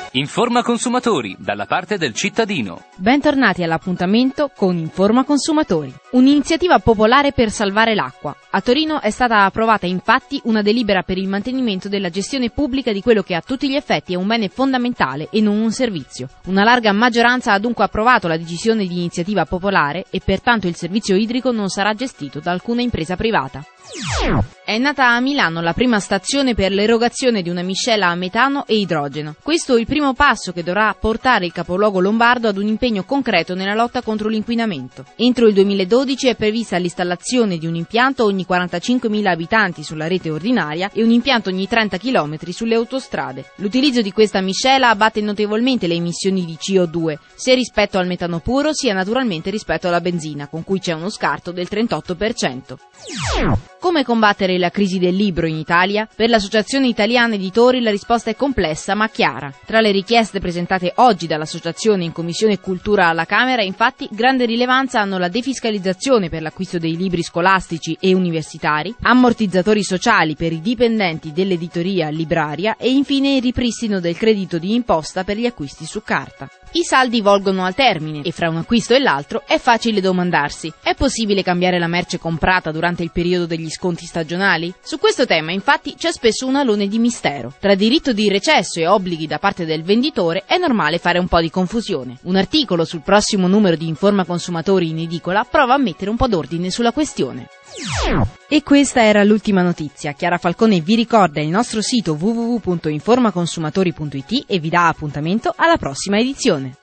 Informa consumatori, dalla parte del cittadino. Bentornati all'appuntamento con Informa Consumatori, un'iniziativa popolare per salvare l'acqua. A Torino è stata approvata infatti una delibera per il mantenimento della gestione pubblica di quello che a tutti gli effetti è un bene fondamentale e non un servizio. Una larga maggioranza ha dunque approvato la decisione di iniziativa popolare e pertanto il servizio idrico non sarà gestito da alcuna impresa privata. È nata a Milano la prima stazione per l'erogazione di una miscela a metano e idrogeno. Questo è il primo passo che dovrà portare il capoluogo lombardo ad un impegno concreto nella lotta contro l'inquinamento. Entro il 2012 è prevista l'installazione di un impianto ogni 45.000 abitanti sulla rete ordinaria e un impianto ogni 30 km sulle autostrade. L'utilizzo di questa miscela abbatte notevolmente le emissioni di CO2, sia rispetto al metano puro sia naturalmente rispetto alla benzina, con cui c'è uno scarto del 38%. Come combattere la crisi del libro in Italia? Per l'Associazione Italiana Editori la risposta è complessa ma chiara. Tra le richieste presentate oggi dall'Associazione in Commissione Cultura alla Camera, infatti, grande rilevanza hanno la defiscalizzazione per l'acquisto dei libri scolastici e universitari, ammortizzatori sociali per i dipendenti dell'editoria libraria e infine il ripristino del credito di imposta per gli acquisti su carta. I saldi volgono al termine e fra un acquisto e l'altro è facile domandarsi: è possibile cambiare la merce comprata durante il periodo degli sconti stagionali? Su questo tema infatti c'è spesso un alone di mistero. Tra diritto di recesso e obblighi da parte del venditore è normale fare un po' di confusione. Un articolo sul prossimo numero di Informa Consumatori in edicola prova a mettere un po' d'ordine sulla questione. E questa era l'ultima notizia. Chiara Falcone vi ricorda il nostro sito www.informaconsumatori.it e vi dà appuntamento alla prossima edizione.